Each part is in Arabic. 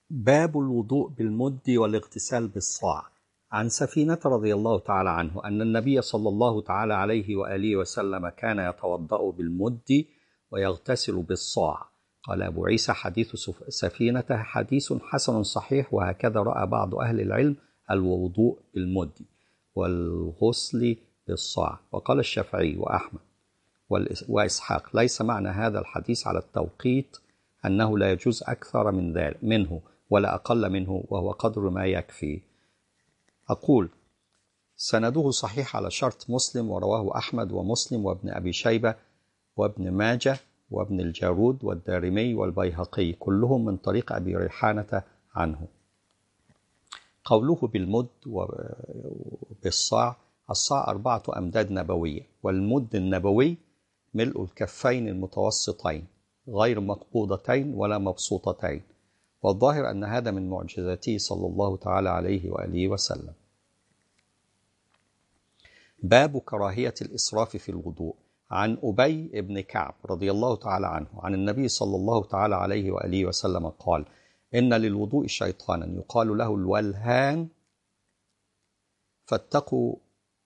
باب الوضوء بالمد والاغتسال بالصاع. عن سفينة رضي الله تعالى عنه أن النبي صلى الله تعالى عليه وآله وسلم كان يتوضأ بالمد ويغتسل بالصاع. قال أبو عيسى حديث سفينة حديث حسن صحيح، وهكذا رأى بعض أهل العلم الوضوء بالمد والغسل بالصاع. وقال الشافعي وأحمد وإسحاق ليس معنى هذا الحديث على التوقيت أنه لا يجوز أكثر من ذلك منه ولا أقل منه، وهو قدر ما يكفي. أقول سنده صحيح على شرط مسلم، ورواه أحمد ومسلم وابن أبي شيبة وابن ماجه وابن الجارود والدارمي والبيهقي، كلهم من طريق أبي ريحانة عنه. قوله بالمد وبالصاع، الصاع 4 أمداد نبوية، والمد النبوي ملء الكفين المتوسطين غير مقبوضتين ولا مبسوطتين، والظاهر أن هذا من معجزاته صلى الله تعالى عليه وآله وسلم. باب كراهية الإسراف في الوضوء. عن أبي بن كعب رضي الله تعالى عنه عن النبي صلى الله تعالى عليه وآله وسلم قال: إن للوضوء شيطانا يقال له الولهان، فاتقوا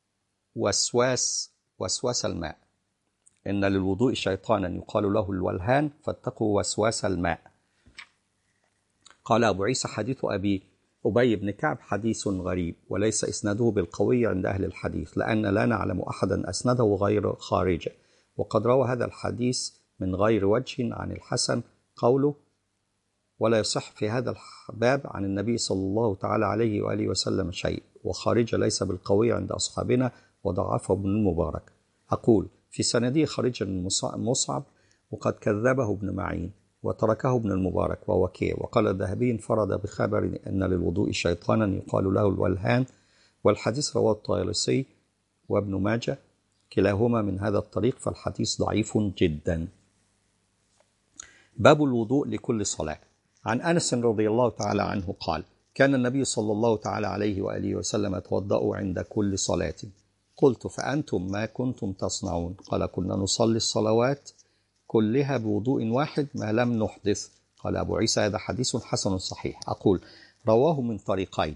وسواس الماء. إن للوضوء شيطانا يقال له الولهان، فاتقوا وسواس الماء. قال أبو عيسى حديث أبي بن كعب حديث غريب، وليس إسناده بالقوي عند أهل الحديث، لأن لا نعلم أحدا أسنده غير خارجة. وقد روى هذا الحديث من غير وجه عن الحسن قوله: ولا يصح في هذا الباب عن النبي صلى الله تعالى عليه وآله وسلم شيء. وخارجة ليس بالقوي عند أصحابنا، وضعفه ابن المبارك. أقول في سنده خارجة مصعب، وقد كذبه ابن معين وتركه ابن المبارك ووكيع. وقال الذهبي: انفرد بخبر أن للوضوء شيطانا يقال له الولهان، والحديث رواه الطيالسي وابن ماجه كلاهما من هذا الطريق، فالحديث ضعيف جدا. باب الوضوء لكل صلاة. عن أنس رضي الله تعالى عنه قال: كان النبي صلى الله تعالى عليه وآله وسلم يتوضأ عند كل صلاة. قلت: فأنتم ما كنتم تصنعون؟ قال: كنا نصلي الصلوات كلها بوضوء واحد ما لم نحدث. قال أبو عيسى هذا حديث حسن صحيح. أقول رواه من طريقين،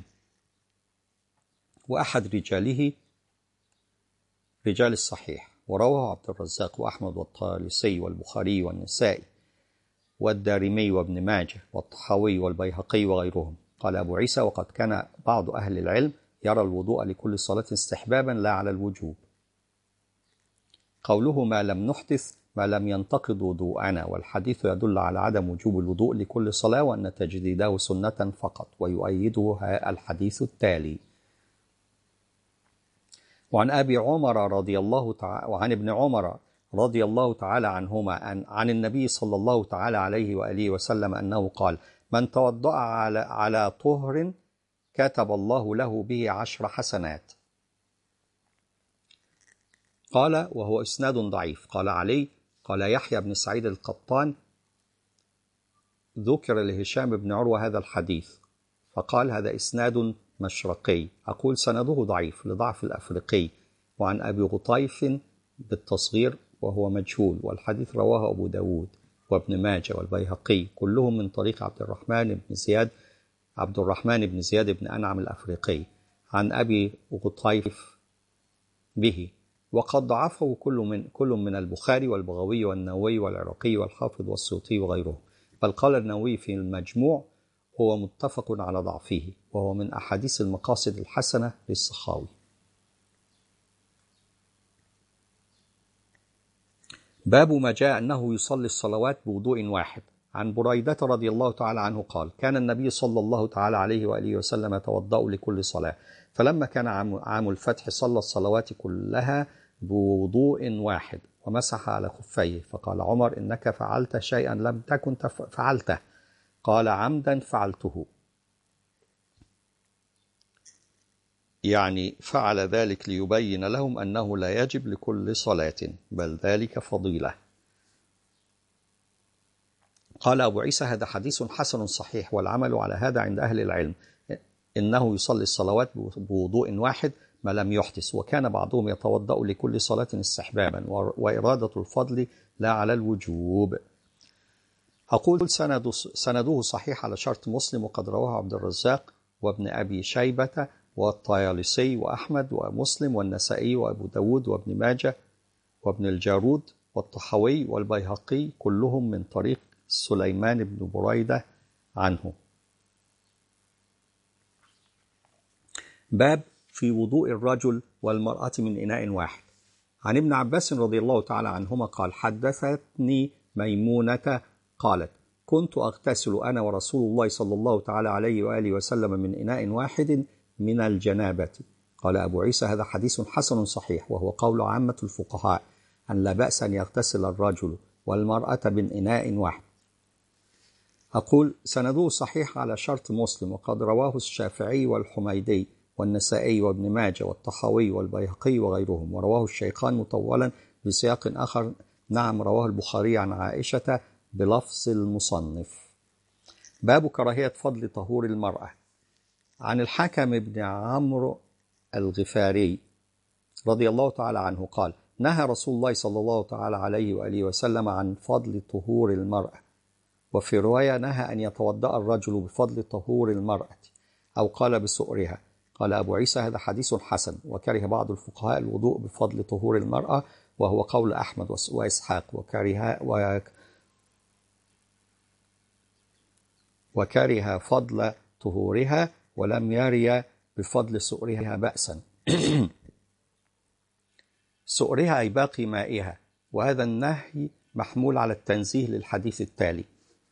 وأحد رجاله رجال الصحيح، ورواه عبد الرزاق وأحمد والطيالسي والبخاري والنسائي والدارمي وابن ماجه والطحاوي والبيهقي وغيرهم. قال أبو عيسى: وقد كان بعض أهل العلم يرى الوضوء لكل صلاة استحبابا لا على الوجوب. قوله ما لم نحدث ما لم ينتقض وضوءنا، والحديث يدل على عدم وجوب الوضوء لكل صلاة، وأن تجديده سنة فقط، ويؤيده الحديث التالي. وعن ابن عمر رضي الله تعالى عنهما عن النبي صلى الله تعالى عليه وآله وسلم أنه قال: من توضأ على طهر كتب الله له به 10 حسنات. قال وهو إسناد ضعيف. قال علي قال يحيى بن سعيد القطان: ذكر لهشام بن عروة هذا الحديث، فقال هذا إسناد مشرقي. أقول سنده ضعيف لضعف الأفريقي. وعن أبي غطيف بالتصغير وهو مجهول، والحديث رواه أبو داود وابن ماجه والبيهقي، كلهم من طريق عبد الرحمن بن زياد بن أنعم الأفريقي عن أبي غطيف به. وقد ضعفه كل من البخاري والبغوي والنووي والعراقي والحافظ والسيوطي وغيره، بل قال النووي في المجموع: هو متفق على ضعفه، وهو من أحاديث المقاصد الحسنة للسخاوي. باب ما جاء أنه يصلي الصلوات بوضوء واحد. عن بريدة رضي الله تعالى عنه قال: كان النبي صلى الله تعالى عليه وآله وسلم يتوضأ لكل صلاة، فلما كان عام الفتح صلى الصلوات كلها بوضوء واحد ومسح على خفيه، فقال عمر: إنك فعلت شيئا لم تكن فعلته. قال: عمدا فعلته، يعني فعل ذلك ليبين لهم أنه لا يجب لكل صلاة، بل ذلك فضيلة. قال أبو عيسى هذا حديث حسن صحيح، والعمل على هذا عند أهل العلم، إنه يصلي الصلوات بوضوء واحد ما لم يحدث. وكان بعضهم يتوضأ لكل صلاة استحبابا، وإرادة الفضل لا على الوجوب. أقول سنده صحيح على شرط مسلم، وقد رواه عبد الرزاق وابن أبي شيبة والطيالسي وأحمد ومسلم والنسائي وأبو داود وابن ماجه وابن الجارود والطحاوي والبيهقي، كلهم من طريق سليمان بن بريدة عنه. باب في وضوء الرجل والمرأة من إناء واحد. عن ابن عباس رضي الله تعالى عنهما قال: حدثتني ميمونة قالت: كنت أغتسل أنا ورسول الله صلى الله تعالى عليه وآله وسلم من إناء واحد من الجنابة. قال أبو عيسى: هذا حديث حسن صحيح، وهو قول عامة الفقهاء أن لا بأس أن يغتسل الرجل والمرأة من إناء واحد. أقول سنده صحيح على شرط مسلم، وقد رواه الشافعي والحميدي والنسائي وابن ماجه والطحاوي والبيهقي وغيرهم، ورواه الشيخان مطولا بسياق آخر. نعم، رواه البخاري عن عائشة بلفظ المصنف. باب كراهية فضل طهور المرأة. عن الحكم بن عمرو الغفاري رضي الله تعالى عنه قال: نهى رسول الله صلى الله تعالى عليه وآله وسلم عن فضل طهور المرأة. وفي رواية: نهى أن يتوضأ الرجل بفضل طهور المرأة، أو قال بسؤرها. قال أبو عيسى: هذا حديث حسن. وكره بعض الفقهاء الوضوء بفضل طهور المرأة، وهو قول أحمد وإسحاق، وكره فضل طهورها، ولم يري بفضل سؤرها بأسا. سؤرها أي باقي مائها، وهذا النهي محمول على التنزيه للحديث التالي.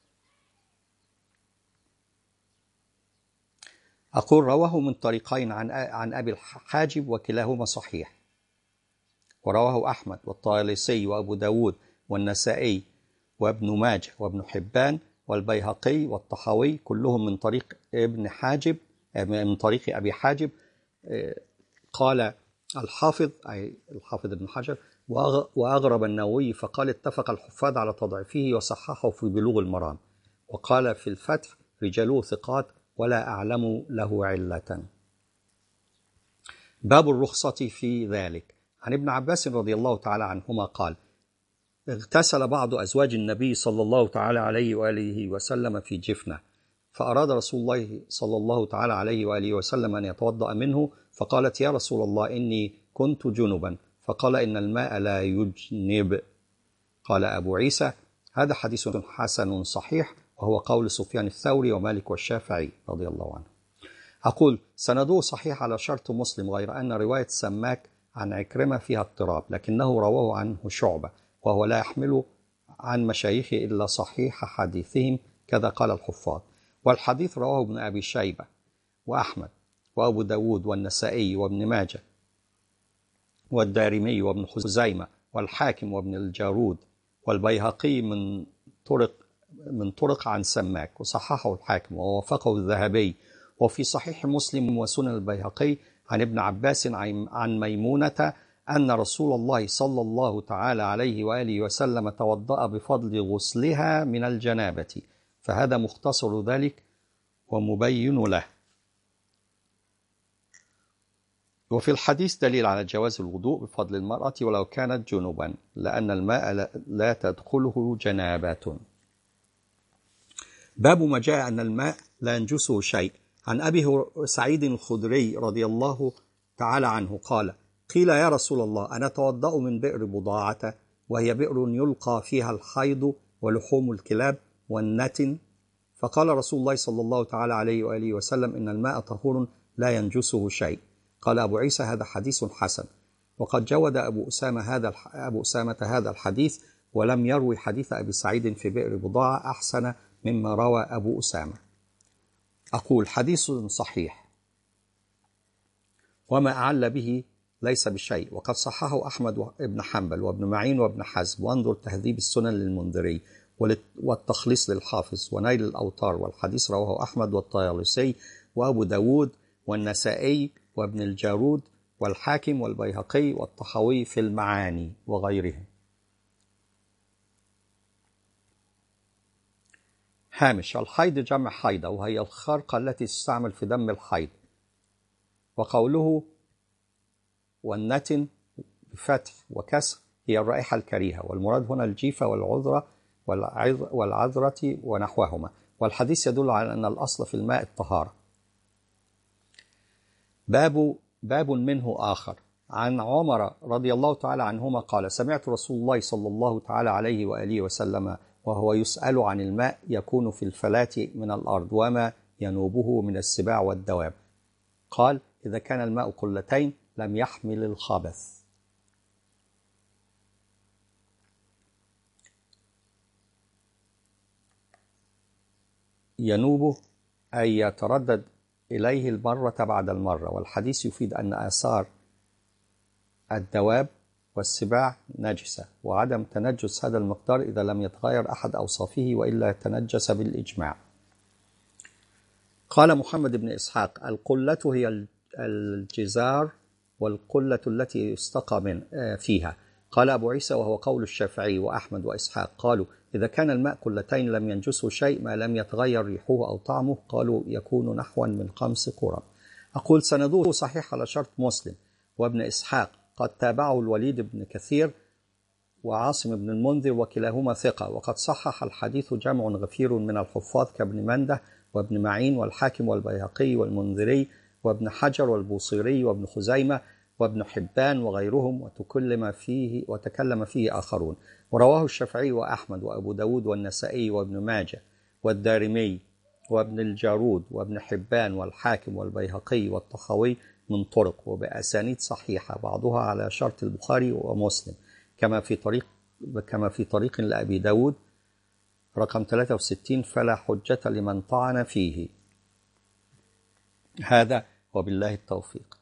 أقول رواه من طريقين عن أبي الحاجب، وكلاهما صحيح، ورواه أحمد والطيالسي وأبو داود والنسائي وابن ماجه وابن حبان والبيهقي والطحاوي، كلهم من طريق ابن حاجب، من طريق أبي حاجب. قال الحافظ، أي الحافظ ابن حجر: وأغرب النووي فقال: اتفق الحفاظ على تضعيفه وصححه في بلوغ المرام. وقال في الفتح: رجاله ثقات ولا أعلم له علة. باب الرخصة في ذلك. عن ابن عباس رضي الله تعالى عنهما قال: اغتسل بعض أزواج النبي صلى الله تعالى عليه وآله وسلم في جفنة، فأراد رسول الله صلى الله تعالى عليه وآله وسلم أن يتوضأ منه، فقالت: يا رسول الله إني كنت جنبا. فقال: إن الماء لا يجنب. قال أبو عيسى: هذا حديث حسن صحيح، وهو قول سفيان الثوري ومالك والشافعي رضي الله عنه. أقول سنده صحيح على شرط مسلم، غير أن رواية سماك عن عكرمة فيها اضطراب، لكنه رواه عنه شعبة، وهو لا يحمل عن مشايخه إلا صحيح حديثهم، كذا قال الحفاظ. والحديث رواه ابن أبي شيبة وأحمد وأبو داود والنسائي وابن ماجه والدارمي وابن خزيمة والحاكم وابن الجارود والبيهقي من طرق عن سماك، وصححه الحاكم ووافقه الذهبي. وفي صحيح مسلم وسنن البيهقي عن ابن عباس عن ميمونة أن رسول الله صلى الله تعالى عليه وآله وسلم توضأ بفضل غسلها من الجنابة، فهذا مختصر ذلك ومبين له. وفي الحديث دليل على جواز الوضوء بفضل المرأة ولو كانت جنوبا، لأن الماء لا تدخله جنابات. باب ما جاء أن الماء لا ينجسه شيء. عن أبي سعيد الخدري رضي الله تعالى عنه قال: قيل يا رسول الله أنا أتوضأ من بئر بضاعة، وهي بئر يلقى فيها الحيض ولحوم الكلاب والنتن. فقال رسول الله صلى الله تعالى عليه وآله وسلم: إن الماء طهور لا ينجسه شيء. قال أبو عيسى: هذا حديث حسن. وقد جود أبو أسامة هذا الحديث، ولم يروي حديث أبي سعيد في بئر بضاعة أحسن مما روى أبو أسامة. أقول حديث صحيح، وما أعل به ليس بشيء، وقد صححه أحمد بن حنبل وابن معين وابن حزم، وانظر تهذيب السنن للمنذري والتخليص للحافظ ونيل الأوطار. والحديث رواه أحمد والطيالسي وأبو داود والنسائي وابن الجارود والحاكم والبيهقي والطحاوي في المعاني وغيرهم. هامش: الحيض جمع حيضة، وهي الخرقة التي تستعمل في دم الحيض. وقوله والنتن بفتح وكسر هي الرائحة الكريهة، والمراد هنا الجيفة والعذرة والعذرة ونحوهما، والحديث يدل على أن الأصل في الماء الطهارة. باب منه آخر. عن عمر رضي الله تعالى عنهما قال: سمعت رسول الله صلى الله تعالى عليه وآله وسلم وهو يسأل عن الماء يكون في الفلاة من الأرض وما ينوبه من السباع والدواب، قال: إذا كان الماء قلتين لم يحمل الخبث. ينوبه أي يتردد إليه المرة بعد المرة، والحديث يفيد أن آثار الدواب والسباع نجسة، وعدم تنجس هذا المقدار إذا لم يتغير أحد أوصافه، وإلا تنجس بالإجماع. قال محمد بن إسحاق: القلة هي الجزار والقلة التي يستقى من فيها. قال أبو عيسى: وهو قول الشافعي وأحمد وإسحاق، قالوا: إذا كان الماء قلتين لم ينجسه شيء ما لم يتغير ريحه أو طعمه، قالوا يكون نحوا من 5 قرب. أقول سنده صحيح على شرط مسلم وابن إسحاق، قد تابعه الوليد بن كثير وعاصم بن المنذر وكلاهما ثقة، وقد صحح الحديث جمع غفير من الحفاظ كابن منده وابن معين والحاكم والبيهقي والمنذري وابن حجر والبوصيري وابن خزيمة وابن حبان وغيرهم، وتكلم فيه آخرون. ورواه الشافعي وأحمد وأبو داود والنسائي وابن ماجه والدارمي وابن الجارود وابن حبان والحاكم والبيهقي والطحاوي من طرق وبأسانيد صحيحة، بعضها على شرط البخاري ومسلم، كما في طريق لأبي داود رقم 63، فلا حجة لمن طعن فيه. هذا وبالله التوفيق.